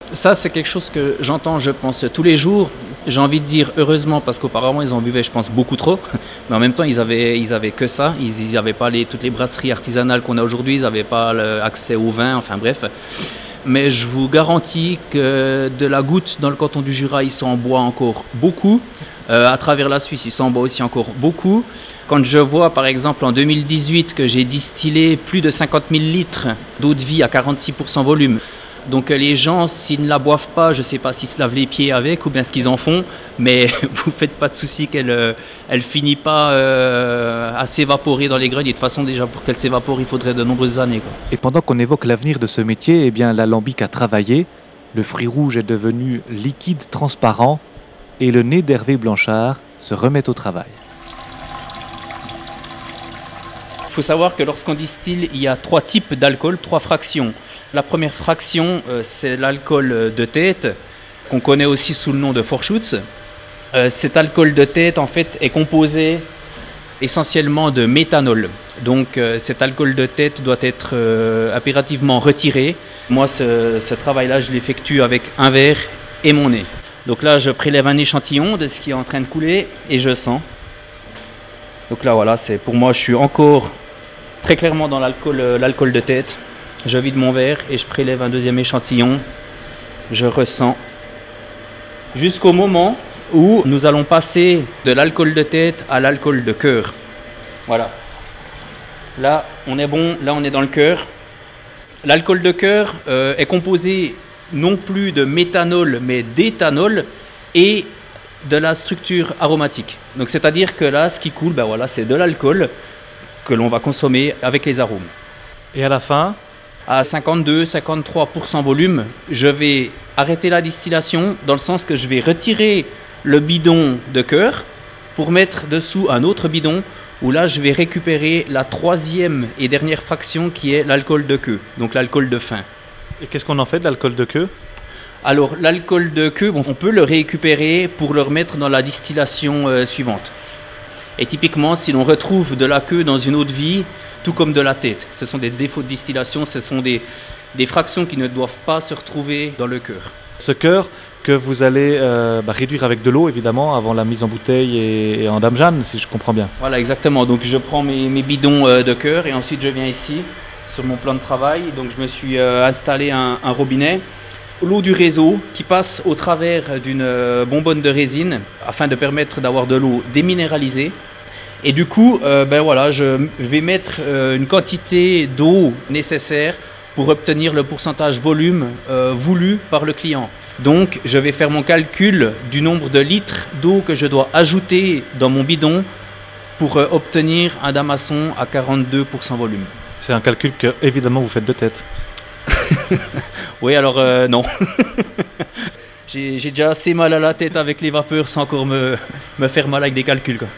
Ça, c'est quelque chose que j'entends, je pense, tous les jours. J'ai envie de dire heureusement, parce qu'auparavant, ils en buvaient, je pense, beaucoup trop. Mais en même temps, ils avaient que ça. Ils n'avaient pas toutes les brasseries artisanales qu'on a aujourd'hui. Ils n'avaient pas accès au vin, enfin bref. Mais je vous garantis que de la goutte dans le canton du Jura, il s'en boit encore beaucoup. À travers la Suisse, il s'en boit aussi encore beaucoup. Quand je vois, par exemple, en 2018, que j'ai distillé plus de 50 000 litres d'eau de vie à 46% volume, donc les gens, s'ils ne la boivent pas, je ne sais pas s'ils se lavent les pieds avec ou bien ce qu'ils en font, mais vous ne faites pas de souci qu'elle elle finit pas à s'évaporer dans les greniers. De toute façon, déjà, pour qu'elle s'évapore, il faudrait de nombreuses années, quoi. Et pendant qu'on évoque l'avenir de ce métier, eh bien, l'alambic a travaillé, le fruit rouge est devenu liquide transparent et le nez d'Hervé Blanchard se remet au travail. Il faut savoir que lorsqu'on distille, il y a 3 types d'alcool, 3 fractions. La première fraction, c'est l'alcool de tête, qu'on connaît aussi sous le nom de Vorschutz. Cet alcool de tête, en fait, est composé essentiellement de méthanol. Donc cet alcool de tête doit être impérativement retiré. Moi, ce travail-là, je l'effectue avec un verre et mon nez. Donc là, je prélève un échantillon de ce qui est en train de couler et je sens. Donc là, voilà, pour moi, je suis encore très clairement dans l'alcool de tête. Je vide mon verre et je prélève un deuxième échantillon. Je ressens. Jusqu'au moment où nous allons passer de l'alcool de tête à l'alcool de cœur. Voilà. Là, on est bon. Là, on est dans le cœur. L'alcool de cœur est composé non plus de méthanol, mais d'éthanol et de la structure aromatique. Donc, c'est-à-dire que là, ce qui coule, ben voilà, c'est de l'alcool que l'on va consommer avec les arômes. Et à la fin, à 52-53% volume, je vais arrêter la distillation dans le sens que je vais retirer le bidon de cœur pour mettre dessous un autre bidon où là je vais récupérer la 3e et dernière fraction qui est l'alcool de queue, donc l'alcool de fin. et qu'est-ce qu'on en fait de l'alcool de queue ? Alors l'alcool de queue, on peut le récupérer pour le remettre dans la distillation suivante. Et typiquement, si l'on retrouve de la queue dans une eau de vie, tout comme de la tête, ce sont des défauts de distillation, ce sont des fractions qui ne doivent pas se retrouver dans le cœur. Ce cœur que vous allez réduire avec de l'eau, évidemment, avant la mise en bouteille et en Dame Jeanne, si je comprends bien. Voilà, exactement. Donc je prends mes bidons de cœur et ensuite je viens ici, sur mon plan de travail. Donc je me suis installé un robinet. L'eau du réseau qui passe au travers d'une bonbonne de résine afin de permettre d'avoir de l'eau déminéralisée. Et du coup, je vais mettre une quantité d'eau nécessaire pour obtenir le pourcentage volume voulu par le client. Donc, je vais faire mon calcul du nombre de litres d'eau que je dois ajouter dans mon bidon pour obtenir un damasson à 42% volume. C'est un calcul que, évidemment, vous faites de tête. Oui, alors non. J'ai déjà assez mal à la tête avec les vapeurs sans encore me faire mal avec des calculs, quoi.